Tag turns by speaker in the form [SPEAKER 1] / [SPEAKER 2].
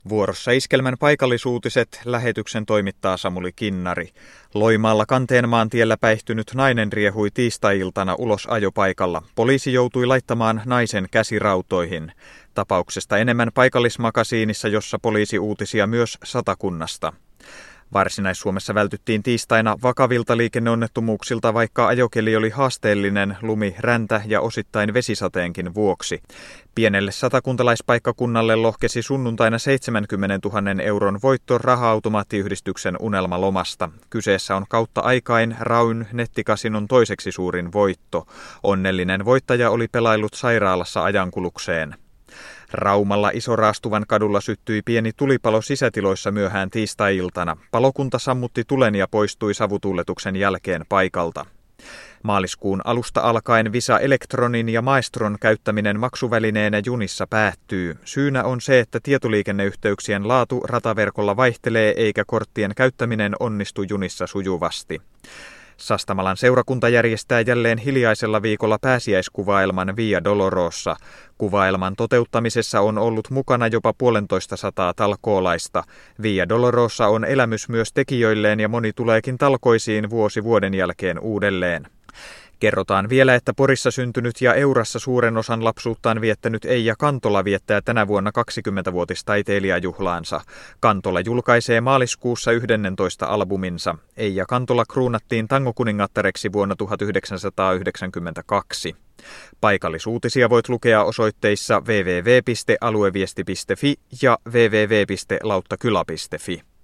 [SPEAKER 1] Vuorossa Iskelmän paikallisuutiset, lähetyksen toimittaa Samuli Kinnari. Loimaalla Kanteenmaantiellä päihtynyt nainen riehui tiistai-iltana ulos ajopaikalla. Poliisi joutui laittamaan naisen käsirautoihin. Tapauksesta enemmän paikallismakasiinissa, jossa poliisi uutisia myös Satakunnasta. Varsinais-Suomessa vältyttiin tiistaina vakavilta liikenneonnettomuuksilta, vaikka ajokeli oli haasteellinen lumi, räntä ja osittain vesisateenkin vuoksi. Pienelle satakuntalaispaikkakunnalle lohkesi sunnuntaina 70 000 euron voitto raha-automaattiyhdistyksen unelmalomasta. Kyseessä on kautta aikain Rayn nettikasinon toiseksi suurin voitto. Onnellinen voittaja oli pelaillut sairaalassa ajankulukseen. Raumalla Isoraastuvan kadulla syttyi pieni tulipalo sisätiloissa myöhään tiistai-iltana. Palokunta sammutti tulen ja poistui savutuuletuksen jälkeen paikalta. Maaliskuun alusta alkaen Visa Electronin ja Maestron käyttäminen maksuvälineenä junissa päättyy. Syynä on se, että tietoliikenneyhteyksien laatu rataverkolla vaihtelee eikä korttien käyttäminen onnistu junissa sujuvasti. Sastamalan seurakunta järjestää jälleen hiljaisella viikolla pääsiäiskuvaelman Via Dolorosa. Kuvaelman toteuttamisessa on ollut mukana jopa 150 talkoolaista. Via Dolorosa on elämys myös tekijöilleen ja moni tuleekin talkoisiin vuosi vuoden jälkeen uudelleen. Kerrotaan vielä, että Porissa syntynyt ja Eurassa suuren osan lapsuuttaan viettänyt Eija Kantola viettää tänä vuonna 20-vuotistaiteilijajuhlaansa. Kantola julkaisee maaliskuussa 11 albuminsa. Eija Kantola kruunattiin tangokuningattareksi vuonna 1992. Paikallisuutisia voit lukea osoitteissa www.alueviesti.fi ja www.lauttakyla.fi.